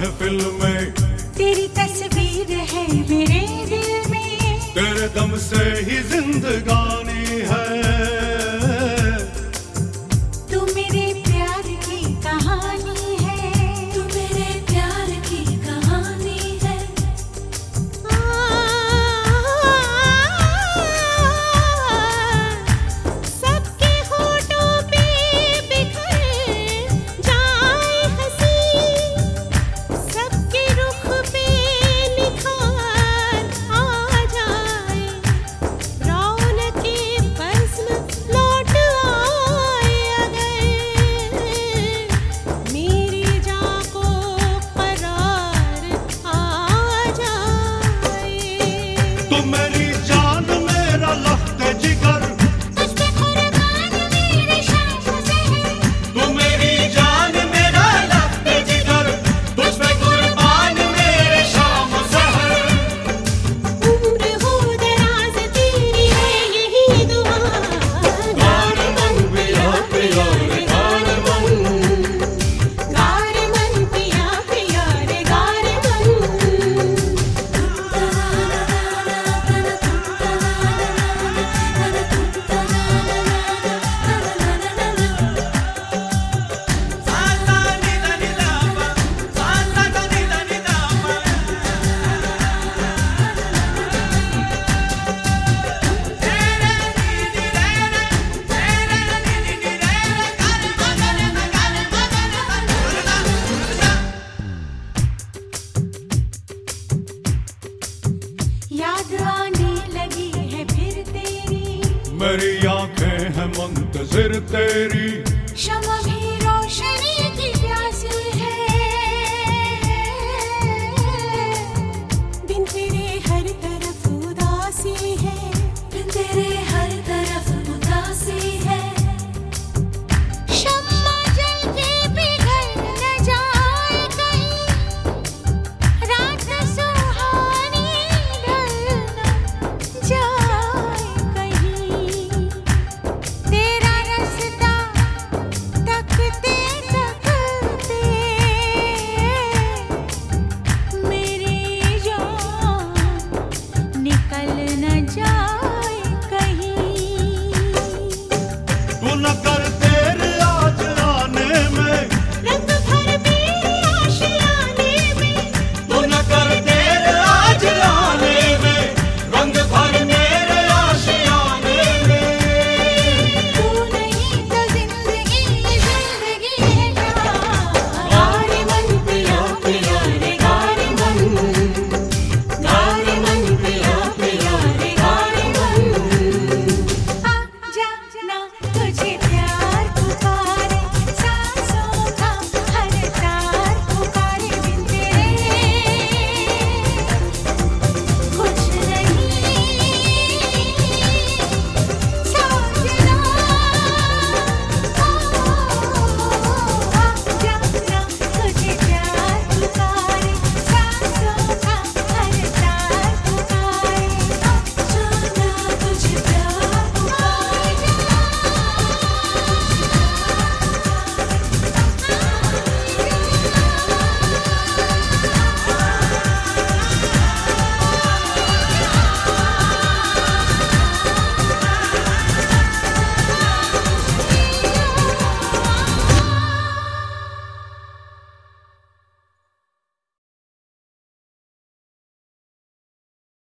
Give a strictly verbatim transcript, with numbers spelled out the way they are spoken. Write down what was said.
महफिल में, तेरी तस्वीर है मेरे दिल में, तेरे दम से ही जिंदगानी है। तू मेरे प्यार की कहानी है, तू मेरे प्यार की कहानी है। आ, सबके होठों पे बिखर जाए हंसी, सबके रुख पे निखार आ जाए, रौनके बज़्म लौट आए अगर मेरी जान को करार आ जाए। तू मेरी जान मेरा लफ्ज़ जिगर, तुझ पे कुर्बान मेरे शाम ज़हर, तू मेरी जान मेरा लफ्ज़ जिगर, तुझ पे कुर्बान मेरे शाम ज़हर। उम्र हो दराज़ तेरी है यही दुआ, गार मन पिया पिया रे गार मन, गार मन पिया पिया रे गार मन। याद आने लगी है फिर तेरी, मेरी आंखें हैं मुंतज़िर तेरी, शमा